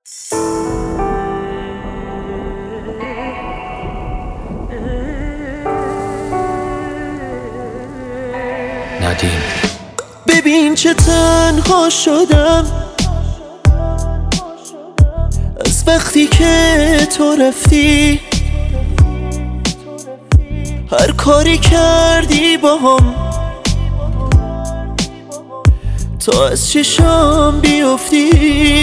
ندیم. ببین چه تنها شدم از وقتی که تو رفتی، هر کاری کردی با هم تا از چشام بیفتی.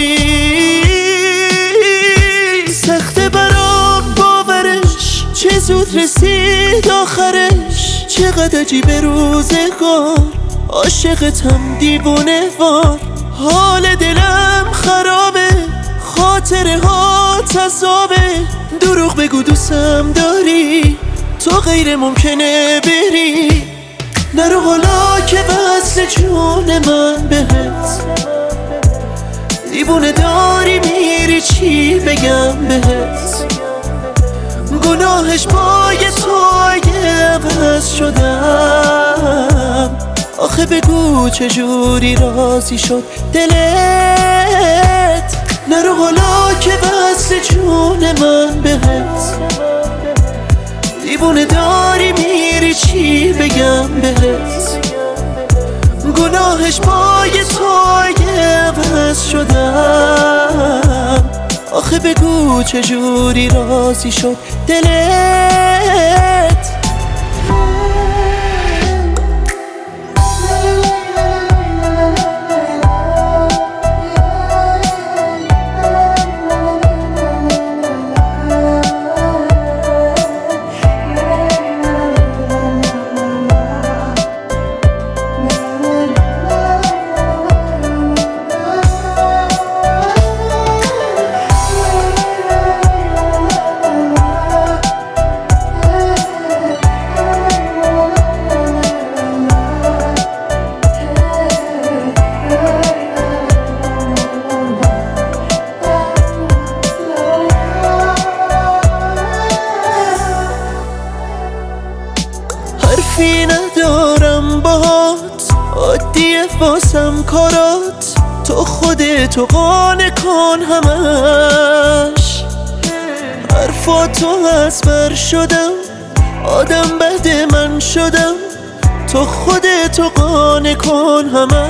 سخته برام باورش، چه زود رسید آخرش. چقدر عجیبه روزگار، عاشقتم دیوونه وار. حال دلم خرابه، خاطره ها عذابه. دروغ بگو دوستم داری، تو غیر ممکنه بری. نرو حالا که وصل جون من بهت. دیوونه داری میری، چی بگم بهت. گناهش پای تو اگه عوض شدم. آخه بگو چجوری راضی شد دلت. نرو حالا که وصل جون من بهت. دیوونه داری میری، چی بگم بهت. گناهش پای تو اگه عوض شدم. آخه بگو چجوری راضی شد دلت. حرفی ندارم باهات، عادیه واسم کارات. تو خودتو قانع کن همش. حرفاتو از بر شدم، آدم بد من شدم. تو خودتو قانع کن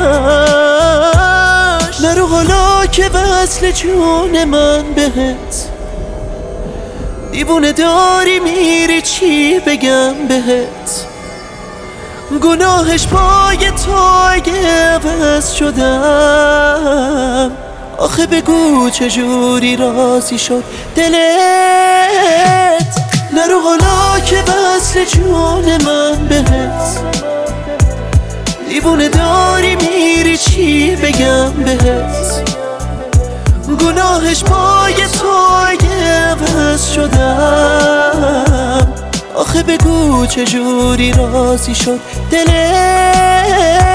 همش. نرو حالا که وصل جون من بهت. دیوونه داری میری، چی بگم بهت. گناهش پای تو اگه عوض شدم. آخه بگو چجوری راضی شد دلت. نرو حالا که وصل جون من بهت. دیوونه داری میری، چی بگم بهت. گناهش پای تو اگه عوض شدم. آخه بگو چجوری راضی شد دلت.